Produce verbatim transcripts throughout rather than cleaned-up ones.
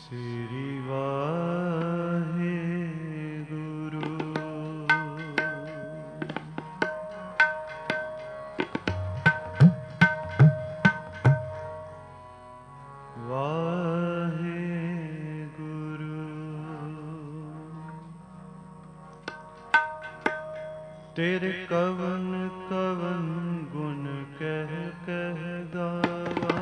ਸ੍ਰੀ ਵਾਹਿਗੁਰੂ। ਵਾਹਿਗੁਰੂ ਤੇਰੇ ਕਵਨ ਕਵਨ ਗੁਣ ਕਹਿ ਕਹਿ ਗਾਵਾਂ,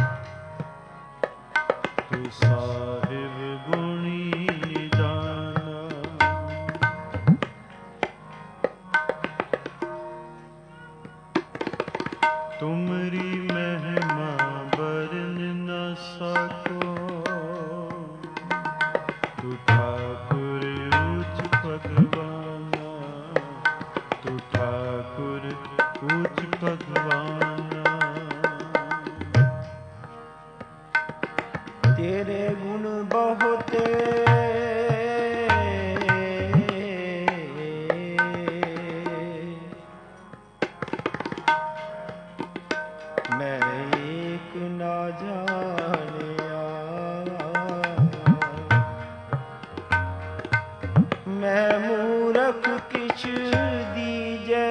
ਤੂੰ ਸਾਹਿਬ ਗੁਣੀ ਨਿਦਾਨਾ। ਤੁਮਰੀ ਮਹਿਮਾ ਬਰਨ ਨ ਸਕੋ, ਤੂੰ ਠਾਕੁਰ ਉੱਚ ਭਗਵਾਨਾ, ਤੂੰ ਠਾਕੁਰ ਉੱਚ ਭਗਵਾਨਾ। ਤੇਰੇ ਗੁਣ ਬਹੁਤੇ ਮੈਂ ਏਕ ਨਾ ਜਾਣਿਆ, ਮੈਂ ਮੂਰਖ ਕਿਛ ਦੀਜੈ,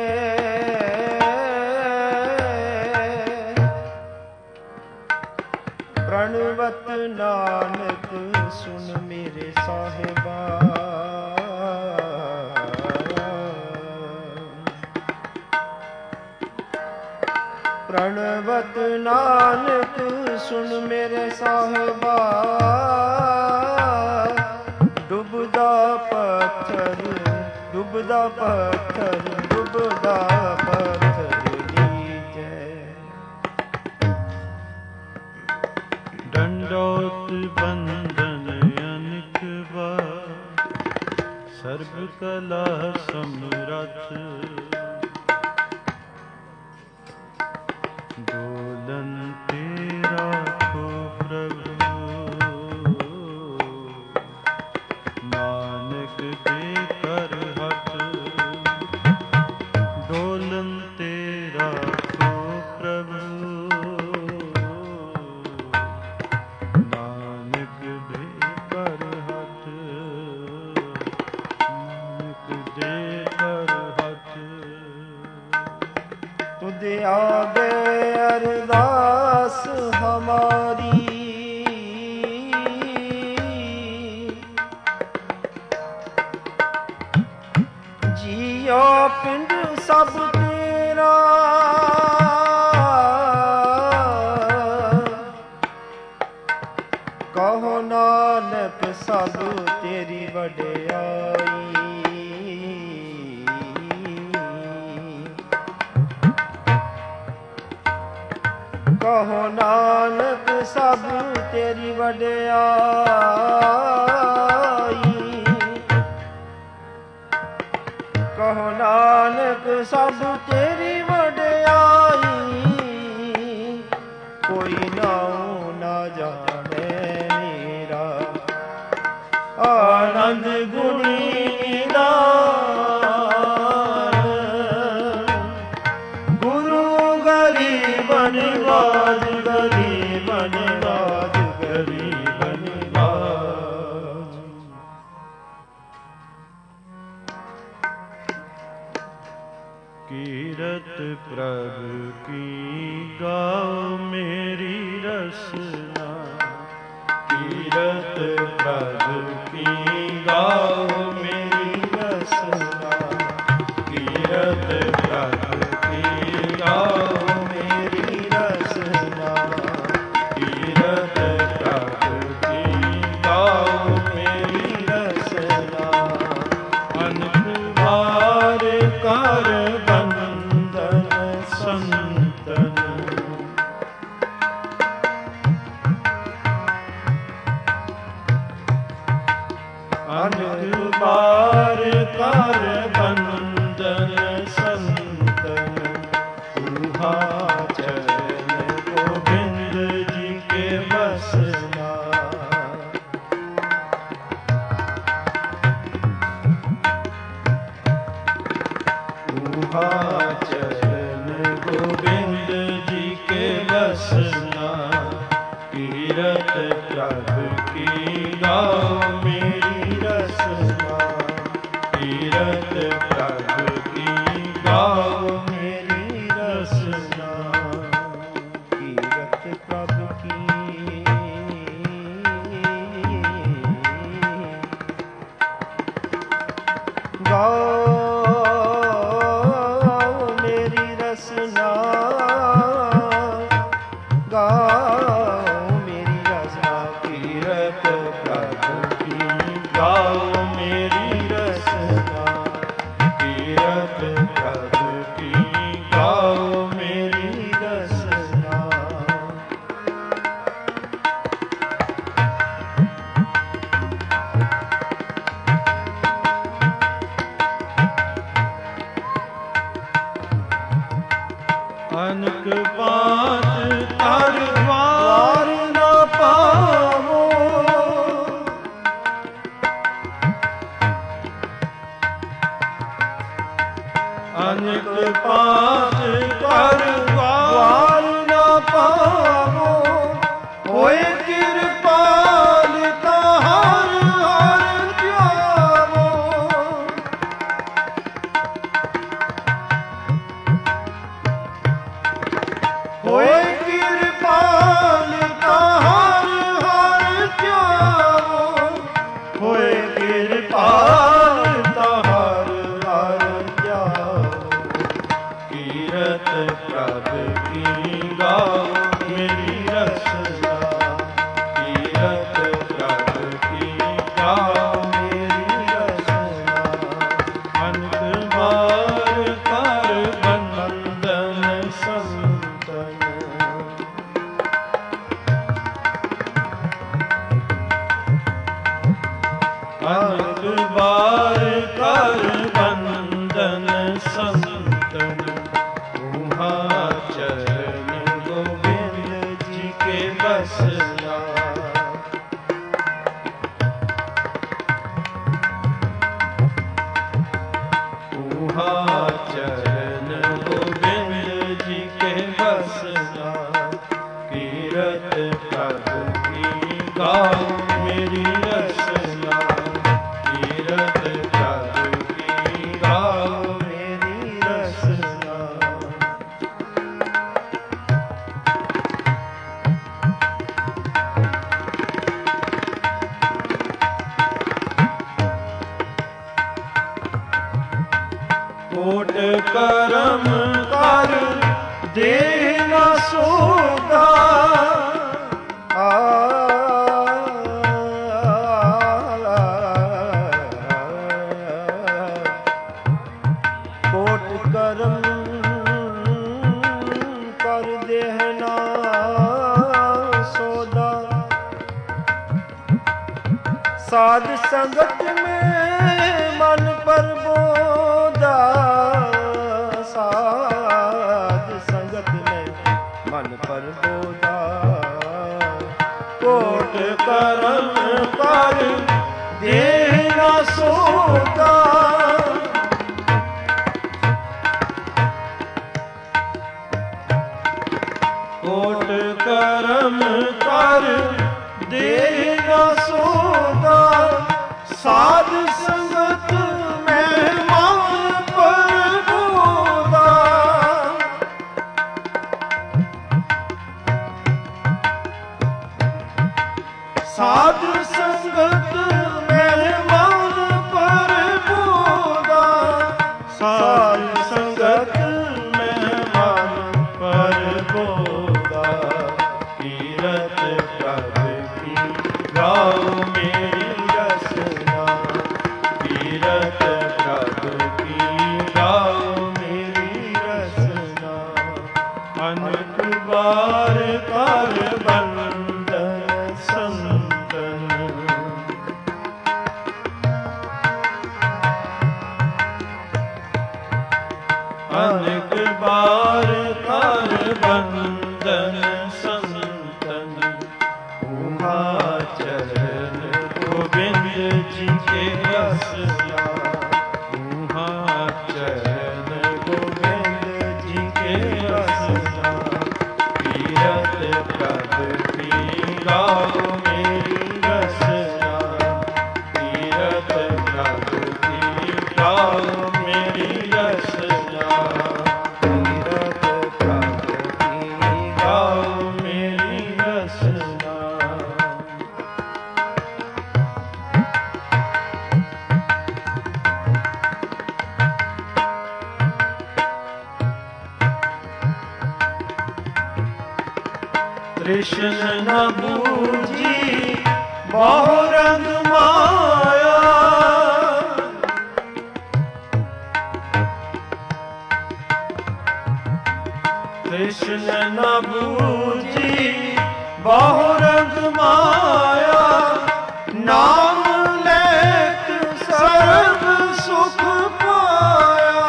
ਪ੍ਰਣਵਤ ਨਾਨਕ ਸੁਨ ਮੇਰੇ ਸਾਹਿਬਾ। ਪ੍ਰਣਵਤ ਨਾਨਕ ਸੁਨ ਮੇਰੇ ਸਾਹਿਬਾ, ਡੁੱਬਦਾ ਪੱਥਰ ਡੁੱਬਦਾ ਪੱਥਰ ਡੁੱਬਦਾ ਪੱਥਰ ਲੀਜੈ। ਡੰਡੋਤ ਬੰਧਨ ਅਨਿਕ ਵਾਰ, ਸਰਬ ਕਲਾ ਸਮਰੱਥ। ਡੋਲਨ ਤੇ ਰਾਖੋ ਪ੍ਰਭੂ, ਨਾਨਕ ਦੇ ਕਰ ਹੱਥ। ਡੋਲਨ ਤੇ ਰਾਖੋ ਪ੍ਰਭੂ, ਨਾਨਕ ਦੇ ਕਰ ਹੱਥ, ਨਾਨਕ ਦੇ ਕਰ ਹੱਥ। ਤੁਧ ਆਗੇ ਅਰਦਾਸ ਹਮਾਰੀ, ਜੀਓ ਪਿੰਡ ਸਭ ਤੇਰਾ, ਕਹੋ ਨਾਨਕ ਸਭ ਤੇਰੀ ਵਡਿਆਈ। ਕਹੋ ਨਾਨਕ ਸਭ ਤੇਰੀ ਵਡਿਆਈ। ਕਹੋ ਨਾਨਕ ਸਭ ਤੇਰੀ ਵਡਿਆਈ। ਕੋਈ ਨਾਉ ਨਾ ਜਾਣੇ ਮੇਰਾ, ਆਨੰਦ ਗੁਣੀ ਨਿਦਾਨ। ਗੁਰੂ ਗਰੀਬਨ ਨਿਵਾਜ, ਗਰੀਬਨ ਨਿਵਾਜ, ਗਰੀਬਨ ਨਿਵਾਜ। ਕੀਰਤ ਪ੍ਰਭ ਕੀ ਗਾਓ ਮੇਰੀ ਰਸਨਾ, ਕੀਰਤ ਪ੍ਰਭ ਕੀ ਗਾਓ ਮੇਰੀ ਰਸਨਾ। ਕੀਰਤ ਪ੍ਰਭ ਕੀ ਗਾਓ ਮੇਰੀ ਰਸਨਾ। ਕੀਰਤ ਪ੍ਰਭ ਕੀ ਗਾਓ ਮੇਰੀ ਰਸਨਾ। ਅਨਕ ਵਾਰ ਕਰ ਬੰਧਨ ਸੰਤਨ, ਪ੍ਰਭ ਕੀ ਗਾਓ ਮੇਰੀ ਰਸਨਾ, ਕੀਰਤ ਪ੍ਰਭ ਕੀ ਗਾਓ ਮੇਰੀ ਰਸਨਾ, ਕੀਰਤ ਪ੍ਰਭ ਕੀ ਗਾਓ ਮੇਰੀ ਰਸਨਾ, ਗਾਓ ਮੇਰੀ ਰਸਨਾ, ਕੀਰਤ ਪ੍ਰਭ ਕੀ ਗਾਓ ਮੇਰੀ ਰਸਨਾ, ਕੀਰਤ ਪ੍ਰਭ ਕੀ ਗਾਓ ਮੇਰੀ ਰਸਨਾ। ਅਨਕ ਬਾਤ ਤਰ ਵਾਰ ਨਾ ਪਾਵੋ, ਅਨਕ ਬਾਤ ਤਰ ਵਾਰ ਨਾ ਪਾਵੋ, ਹੋਏ ਕਿਰਪਾਲ ਤਾਂ ਹਰ ਹਰ ਧਿਆਵੋ। ਹੋਏ ਕਿਰਪਾਲ ਤਾਂ ਹਰ ਹਰ ਧਿਆਵੋ, ਹੋਏ ਕਿਰਪਾਲ ਤਾਂ ਹਰ ਹਰ ਧਿਆਵੋ। ਕੀਰਤ ਪ੍ਰਭ ਕੀ ਗਾਓ ਮੇਰੀ ਰਸਨਾ, ਕੀਰਤ ਪ੍ਰਭ ਕੀ ਗਾਓ ਮੇਰੀ ਰਸਨਾ। ਅਨਕ ਬਾਰ ਕਰ ਬੰਧਨ ਸੰਤਨ, ਅਨਕ ਬਾਰ ਕਰ ਬੰਧਨ ਸੰਤਨ, ਤੁਮਹਾ ਚਰਨ ਗੋਬਿੰਦ ਜੀ ਕੇ ਬਸਨਾ। ਤੁਮਹਾ ਚਰਨ ਗੋਬਿੰਦ ਜੀ ਕੇ ਬਸਨਾ, ਕੀਰਤ ਪ੍ਰਭ ਕੀ ਗਾਓ ਮੇਰੀ ਰਸਨਾ, ਕੀਰਤ ਪ੍ਰਭ ਕੀ ਗਾਓ ਮੇਰੀ ਰਸਨਾ। ਕੋਟ ਕਰਮ ਕਰ ਦੇ ਨਾ ਸੋਦਾ, ਕੋਟ ਕਰਮ ਕਰ ਦੇਹ ਨਾ ਸੋਦਾ, ਸਾਧ ਸੰਗਤ में मन प्रबोधा, साध संगत में मन प्रबोधा। कोट करम कर देह न सोदा, कोट करम कर देह न सोदा, साध संगत में मन प्रबोधा। साध संगत में मन प्रबोधा, साध संगत में मन प्रबोधा। कीरत प्रभ की गाओ मेरी रसना, कीरत प्रभ की गाओ मेरी रसना। अनक बार कर बंधन संतन, अनक बार कर बंधन संतन। उमा चरण कृष्ण न बूझी बहु रंग माया, कृष्ण न बूझी बहु रंग माया, नाम लेत सर्व सुख पाया।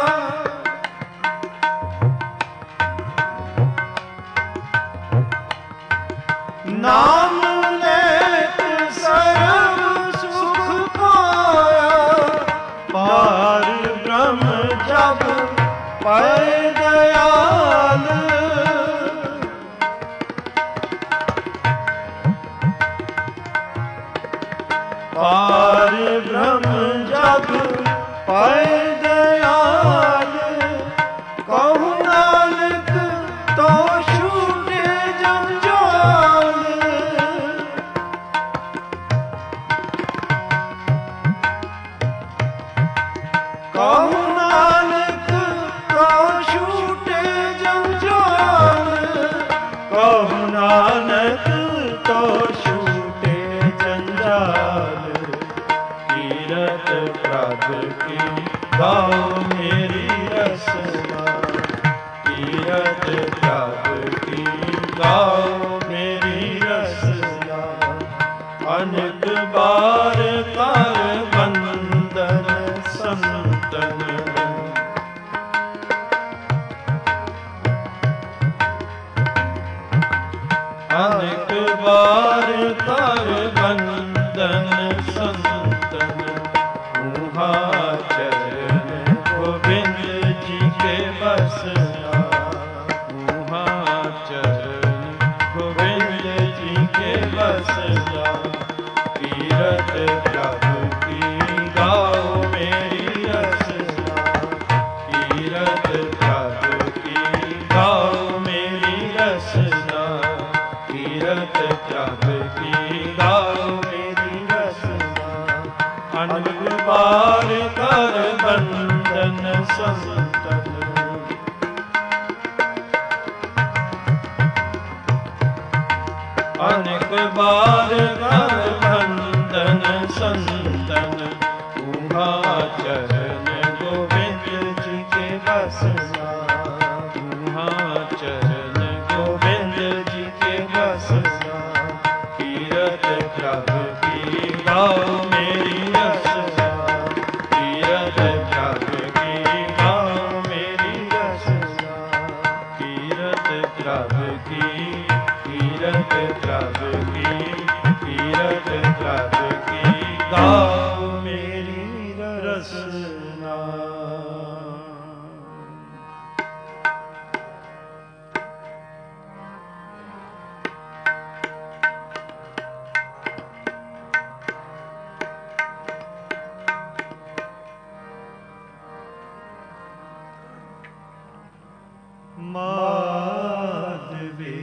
नाम लेत सर्व सुख पाया, पार ब्रह्म जब पै दयाल, पार ब्रह्म जब पै दयाल, कहु नानक तो छूटे जंजाल। कहु नानक तो छूटे जंजाल, कहु नानक तो छूटे जंजाल। तीरथ प्रभु की गाओ मेरी रसना, तीरथ प्रभु की गाओ मेरी रसना। अनेक बार कर बंदन संतन, अनेक बार कर बंदन संतन। उहाँ चरण गोविंद जी के बसना, उहाँ चरण गोविंद जी के बसना। तीरथ प्रभु की गाओ मेरी रसना, तीरथ प्रभु की गाओ मेरी रसना। तीरथ प्रभु की गाओ मेरी रसना। अनेक बार कर बंदन संतन, अनेक बार कर बंदन संतन। उहाँ चरण गोविंद जी के बसना, उहाँ चरण गोविंद जी के बसना। तीरथ प्रभु की गाओ मेरी रसना, तीरथ प्रभु की गाओ मेरी रसना। तीरथ प्रभु की, तीरथ प्रभु की, तीरथ प्रभु की गाओ मेरी रसना। माधवी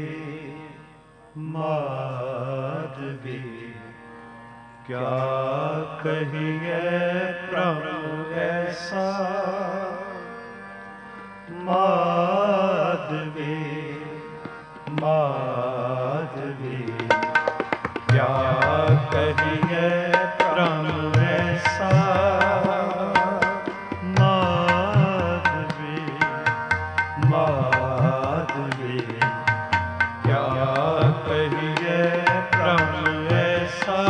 माधवी क्या कहिए प्रभु ऐसा। माधवी माधवी क्या कहिए प्रभु ऐसा। माधवी माधवी क्या कहिए प्रभु ऐसा।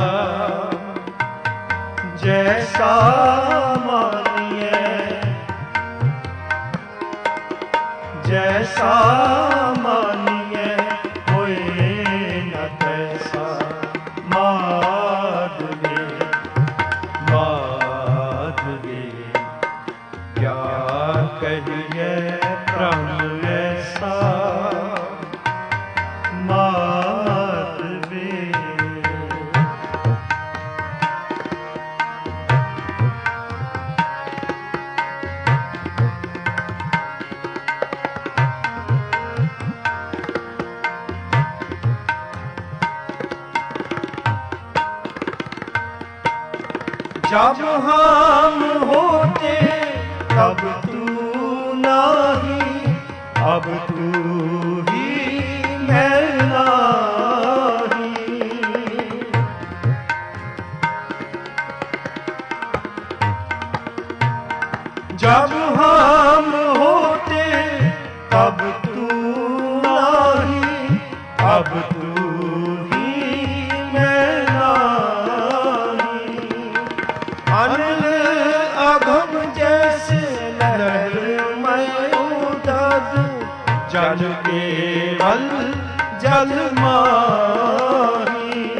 जैसा मानिए जैसा मानिए होए न तैसा। माधवी माधवी क्या कहिए प्रभु ऐसा। माधवी जब हम होते तब तू नहीं, अब तू ही मैं नहीं। जब हम होते तब तू नहीं, अब तू ही मैं नहीं। अनिल अघम जैसे लहर मैं उदद, जल केवल जल माही।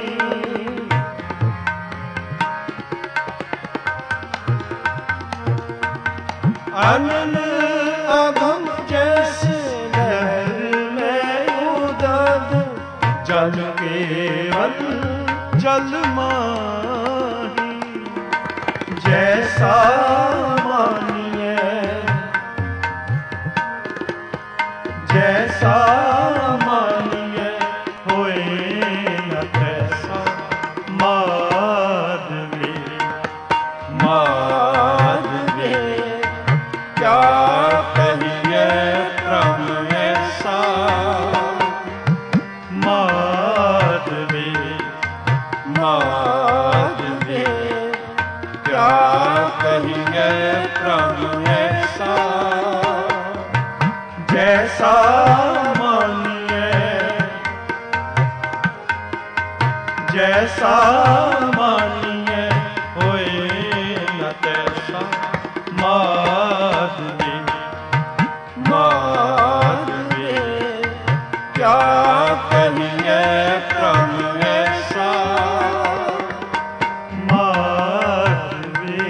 अनिल अघम जैसे लहर में उदद, जल केवल जल माही। जैसा मानिए जैसा मानिए, होए न तैसा माधवे माधवे। क्या कहिए प्रभु ऐसा माधवे माधवे। क्या कहिए प्रभु ऐसा, जैसा मानिए जैसा मानिए, होए न तैसा माधवे माधवे। क्या कहिए प्रभु ऐसा माधवे।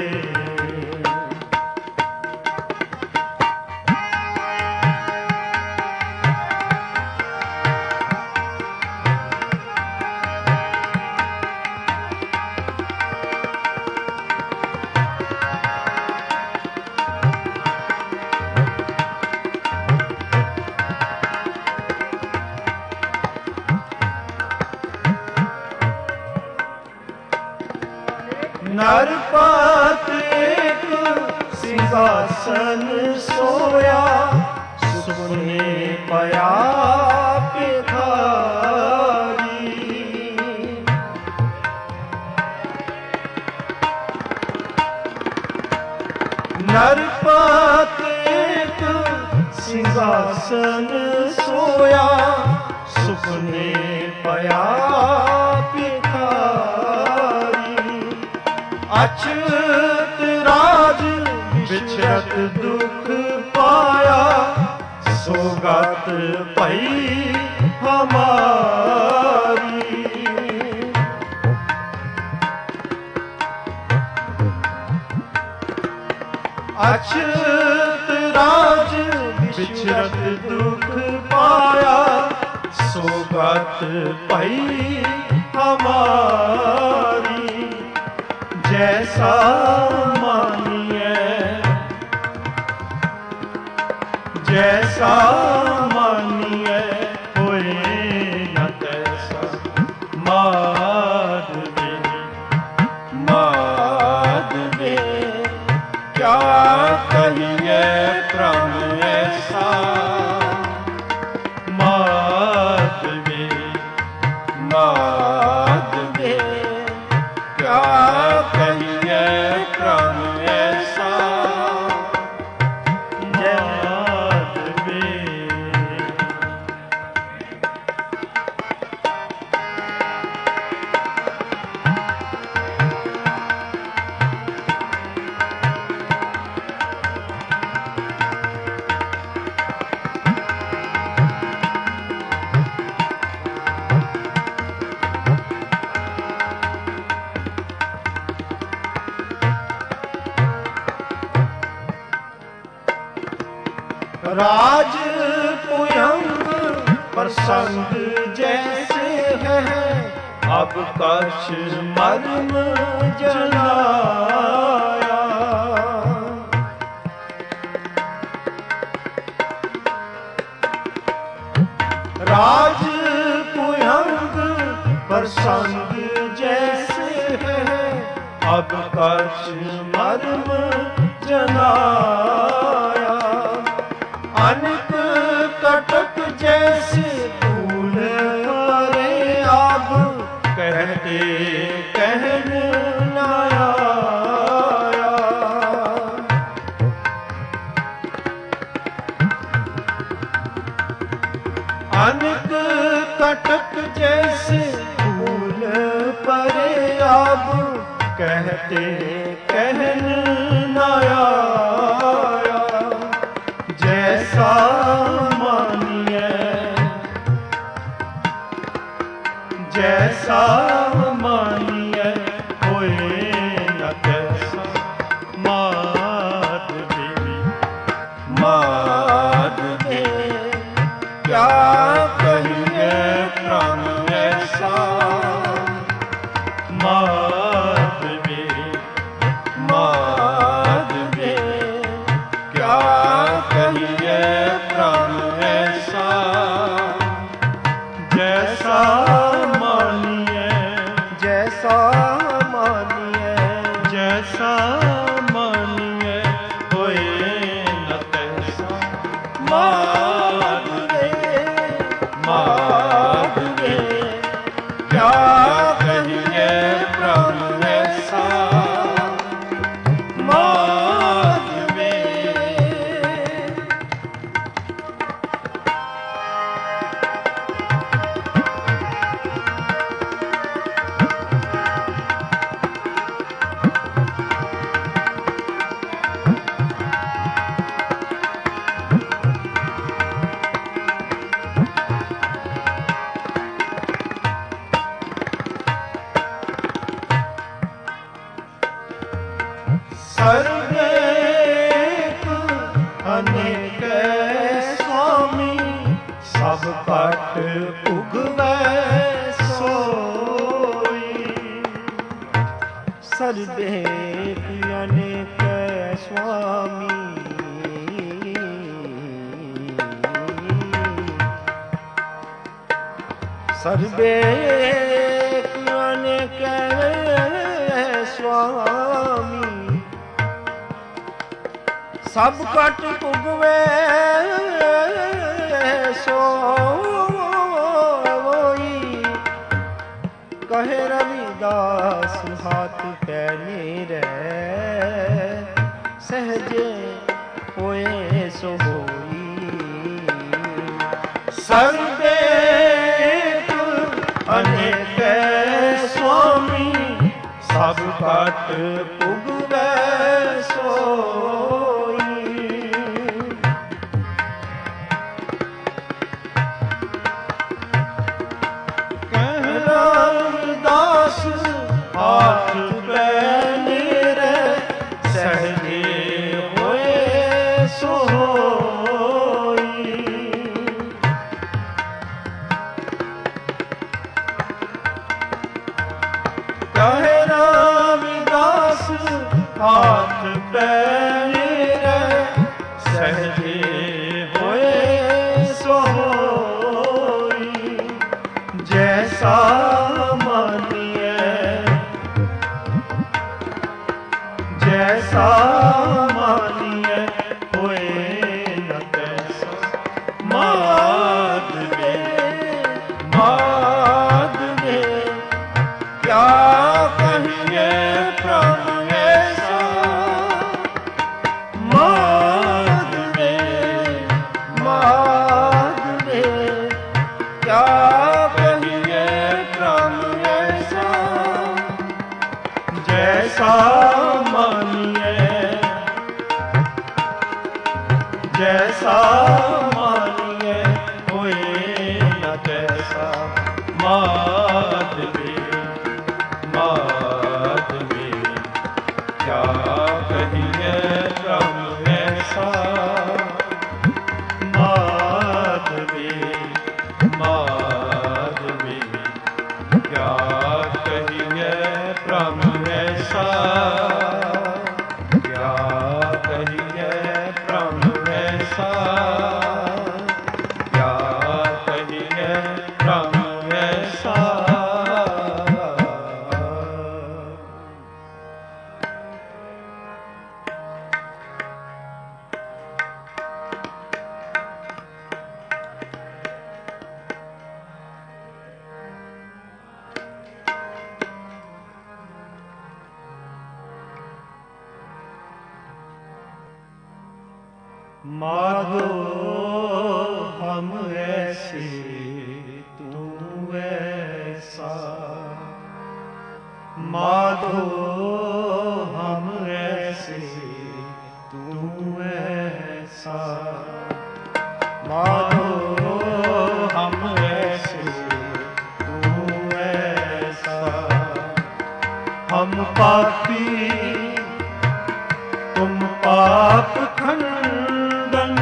नरपत एक सिंहासन सोया, सुने पया भिखारी। नरपत एक सिंहासन सोया, सुपने पया भिखारी। अच्युत राज विचरत दुख पाया, सोगत पई हमारी। अच्युत राज विचरत दुख पाया, सोगत पई हमारी। जैसा मानिए जैसा मानिए, होए न तैसा माधवे माधवे। क्या कहिए प्रभु ऐसा माधवे माधवे। क्या कहिए प्रभु ऐसा माधवे। राज पुयंग प्रसंग जैसे है, अब कछ मर्म जनाया। राज पुयंग प्रसंग जैसे है, अब कछ मर्म जनाया। अनक कटक जैसे फूल परे, अब कहते कहन न आया। अब कहते कहन न आया, जैसा मानिए जैसा मानिए होए न तैसा। माधवी माधवी क्या कहिए प्राण ऐसा। माधवी माधवी क्या कहिए प्राण ऐसा। जैसा मानिए जैसा मानिए जैसा मानिए होए न तैसा। माधवे माधवे क्या कहिए प्रभु ऐसा। माधवे सर्वेक अनेक स्वामी, सब कट उगवै सोई। सर्वेक अनेक स्वामी, सर्वेक अनेक स्वामी, सब कट उगवे सोई। कहे रविदास हाथ पैनी रे, सहजे होए सो होई। सर्वेक अनेक स्वामी, सब कट उगवे सोई। दास हाथ पैनी रे, सहजे होए सोई। कहे रविदास हाथ पैनी रे, सहजे होए सोई। जैसा मानिए जैसा मानिए होए न तैसा। माधवे माधवे क्या कहिए प्रभु ऐसा। माधवे माधवे क्या कहिए प्रभु ऐसा। जैसा मानिए जैसा मानिए होए न तैसा। माधवे माधवे क्या कहिए प्रभु ऐसा। माधवे माधवे क्या कहिए प्रभु ऐसा। क्या कहिए प्रभु ऐसा। क्या कहिए प्रभु ऐसा। माधो हम ऐसे तू ऐसा। माधो हम ऐसे तू ऐसा, माधो हम ऐसे तू ऐसा। हम पापी तुम पाप खंडन,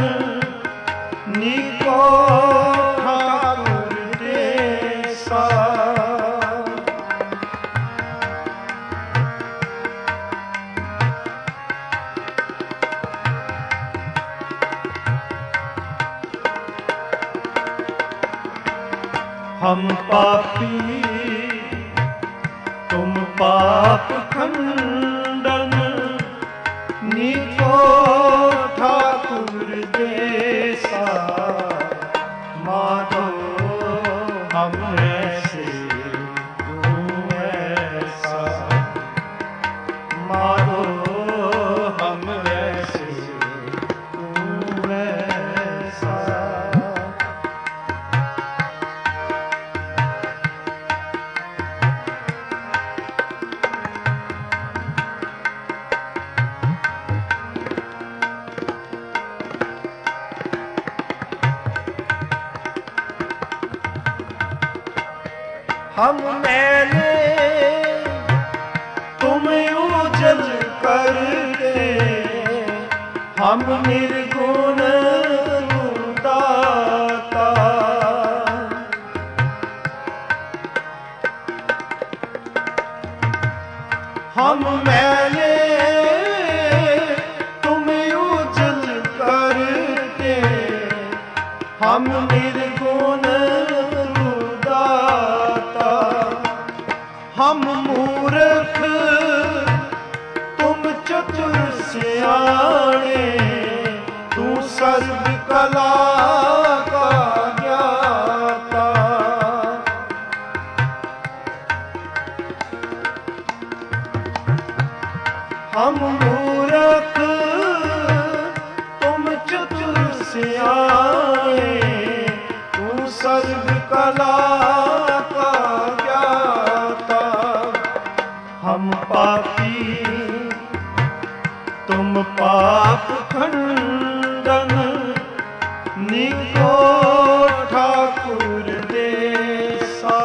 नीको ठाकुर देसा। हम पापी तुम पाप खंडन, नीको ठाकुर देसा। माधो हम ऐसे तू ऐसा, माधो हम ऐसे तू ऐसा। हम मैंने तुम उजल कर दे, हम निर्गुण दाता। हम मैंने तुम उजल कर दे, हम निर्गुण हम मूर्ख तुम चतुर सियाणे, तू सर्व कला का ज्ञाता। हम मूर्ख तुम चतुर सियाणे, तू सर्व कला का ज्ञाता। हम पापी तुम पाप खंडन, नीको ठाकुर देसा।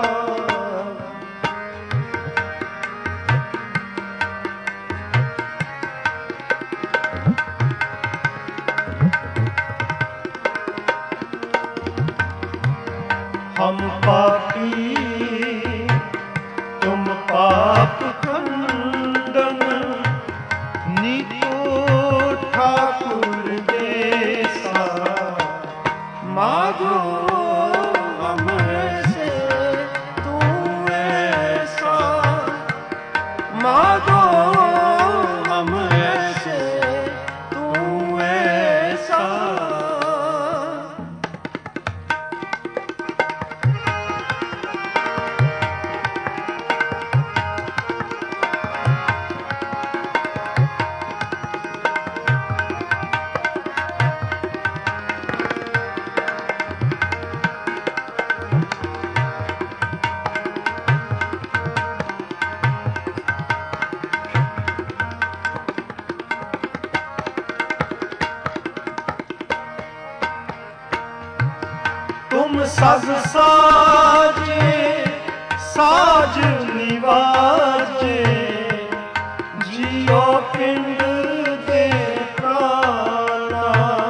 हम पापी तुम पाप खंडन, नीको ठाकुर देसा। माधो हम ऐसे तू ऐसा, माधो हम ऐसे तू ऐसा। तुम सज साजे साज निवाजे, जियो पिंड दे प्राणा।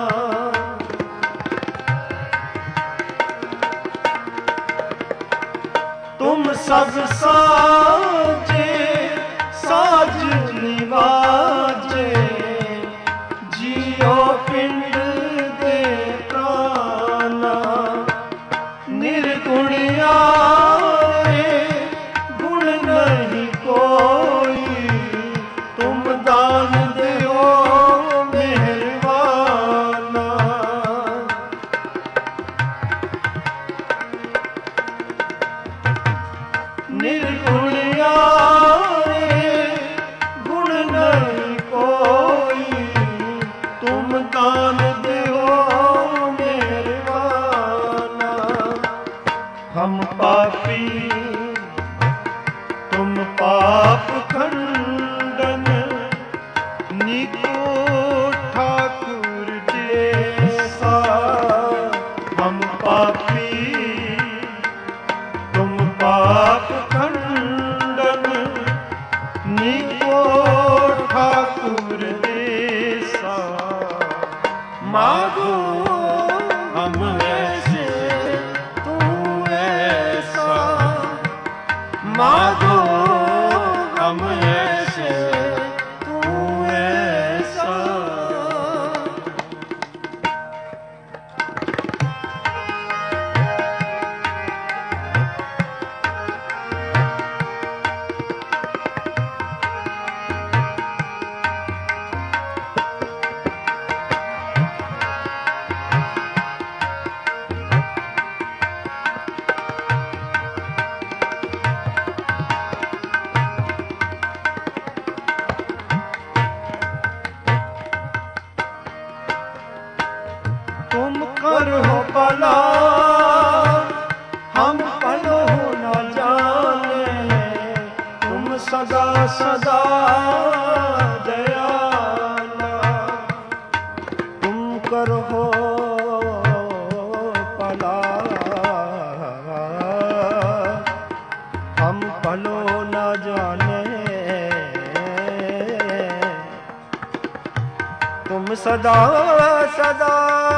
तुम सज साजे साज निवाजे, जियो पिंड दे प्राणा। निर्गुण आए गुण नहीं को सदा सदा दयाला, तुम करो भला, हम भलो न जाने। तुम सदा सदा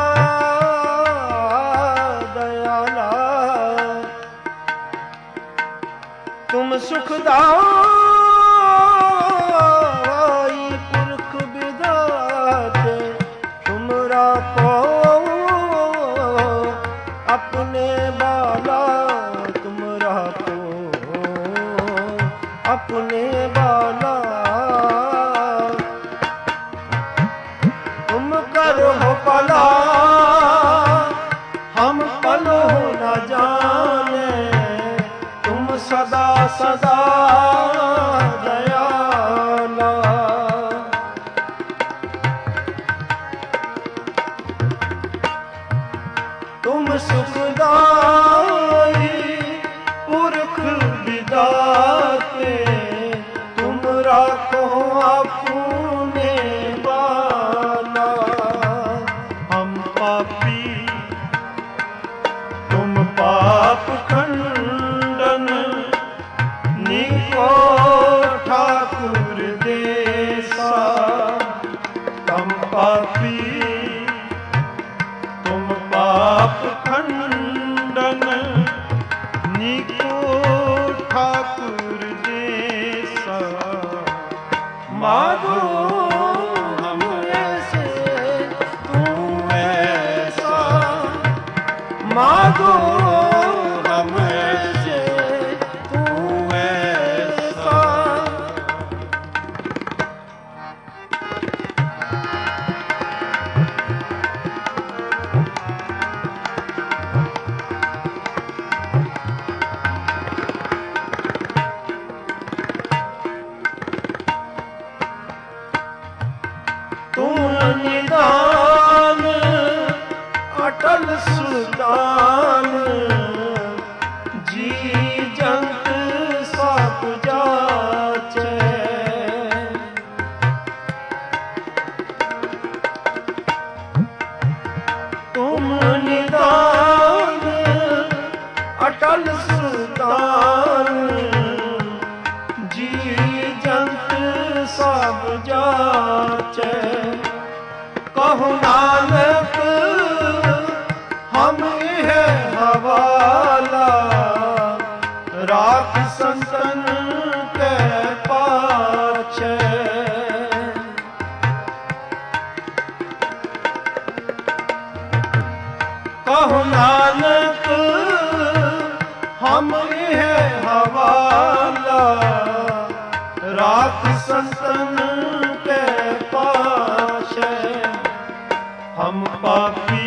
दयाला, तुम सुखदाई पुरख विधाते, तुम राखो अपने बाला, तुम राखो अपने बाला। तुम करो भला, हम भलो न जाने। तुम सदा सदा दयाला, तुम सुखदाई पुरख विधाते, तुम राखो अपने बाला। हम पापी तुम पाप खंडन, निको ठाकुर देसा। हम पापी तुम पाप खंडन, निको ठाकुर देसा। माधो हम ऐसे तू ऐसा, माधो हम ऐसे तू ऐसा। तुम निदान अटल सुल्तान, जी जंत सब जाचे। तुम निदान अटल सुल्तान, जी जंत सब जाचे। कहु नानक हम है हवाला, राख संतन के पाछे। कहु नानक हम है हवाला, राख संतन के पाछे। हम पापी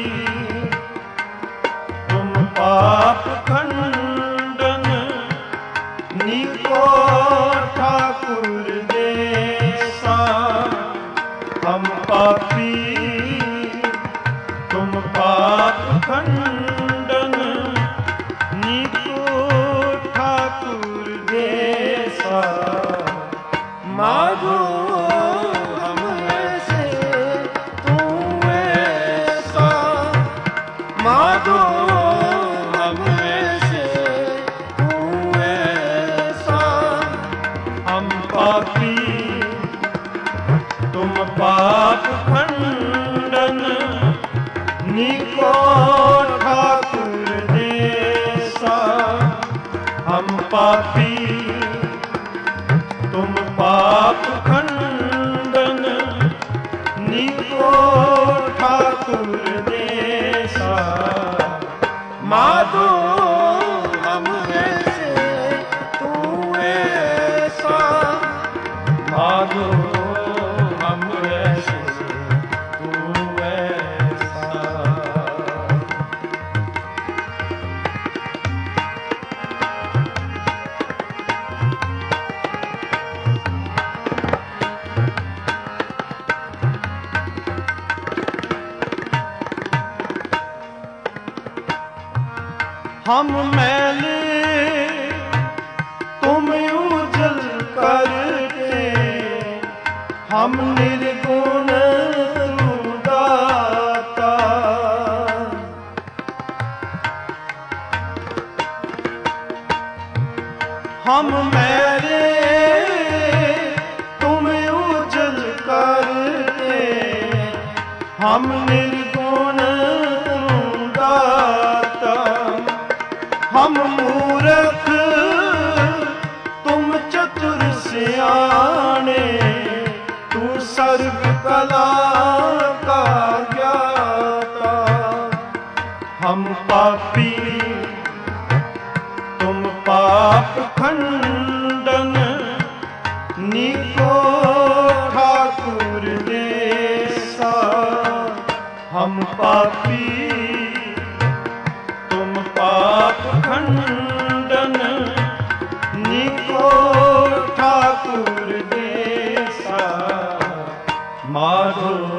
तुम पाप खंडन, निको ठाकुर देसा। हम पापी तुम पाप खंडन, निको ठाकुर देसा। माधो हम ऐसे तू ऐसा, माधो हम ऐसे तू ऐसा। हम पापी तुम पाप खंडन, निको ठाकुर देसा। हम पापी तुम पाप खंडन, निको ठाकुर देसा। माधो हम ऐसे तू ऐसा, माधो हम ऐसे तू ऐसा। हम मैले तुम उजल का हम निर्गुण तू दाता। हम मेरे तुम उजल कर दे, हम निर्गुण तू दाता। हम मूर्ख तुम चतुर सियाने, तू सर्व कला का ज्ञाता। हम पापी तुम पाप खंडन, नीको ठाकुर देसा। हम पापी तुम पाप खंडन, नीको ठाकुर देसा। माधो